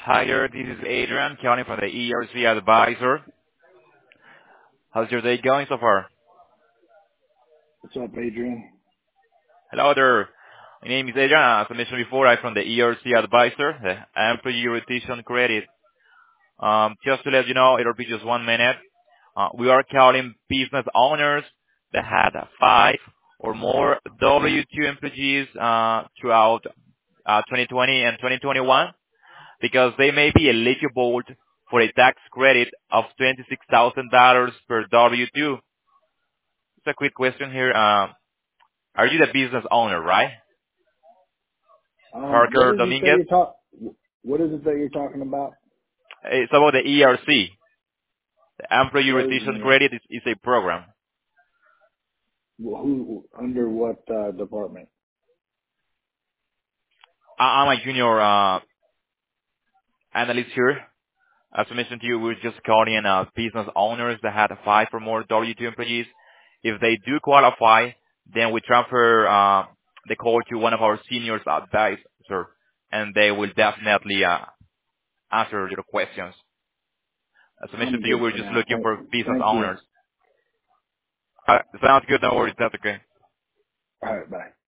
Hi there, this is Adrian calling from the ERC Advisor. How's your day going so far? What's up, Adrian? Hello there. My name is Adrian. As I mentioned before, I'm from the ERC Advisor, the Employee Retention Credit. Just to let you know, it'll be just 1 minute. We are calling business owners that had 5 or more W-2 employees throughout 2020 and 2021 because they may be eligible for a tax credit of $26,000 per W-2. Just a quick question here. Are you the business owner, right? What Parker is it that Dominguez? What is it that you're talking about? It's about the ERC. The Employee What is Retention the Credit is a program. who under what department? I'm a junior analyst here. As I mentioned to you, we're just calling business owners that had 5 or more W-2 employees. If they do qualify, then we transfer the call to one of our seniors advisor, and they will definitely answer your questions. As I I'm mentioned to you, good we're for just now. looking for business Thank you. owners. Sounds good. No worries. That's okay. All right, bye.